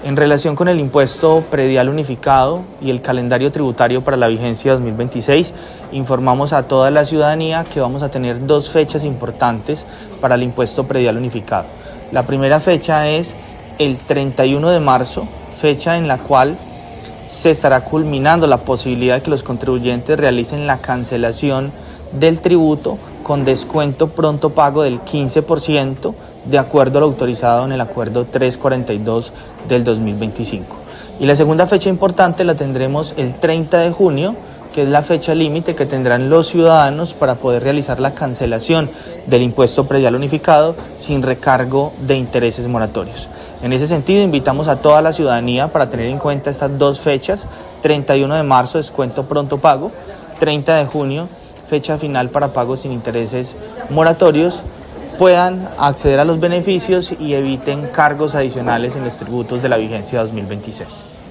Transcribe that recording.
En relación con el impuesto predial unificado y el calendario tributario para la vigencia 2026, informamos a toda la ciudadanía que vamos a tener dos fechas importantes para el impuesto predial unificado. La primera fecha es el 31 de marzo, fecha en la cual se estará culminando la posibilidad de que los contribuyentes realicen la cancelación del tributo con descuento pronto pago del 15%, de acuerdo a lo autorizado en el acuerdo 342 del 2025. Y la segunda fecha importante la tendremos el 30 de junio, que es la fecha límite que tendrán los ciudadanos para poder realizar la cancelación del impuesto predial unificado sin recargo de intereses moratorios. En ese sentido, invitamos a toda la ciudadanía para tener en cuenta estas dos fechas: 31 de marzo, descuento pronto pago; 30 de junio, fecha final para pagos sin intereses moratorios, puedan acceder a los beneficios y eviten cargos adicionales en los tributos de la vigencia 2026.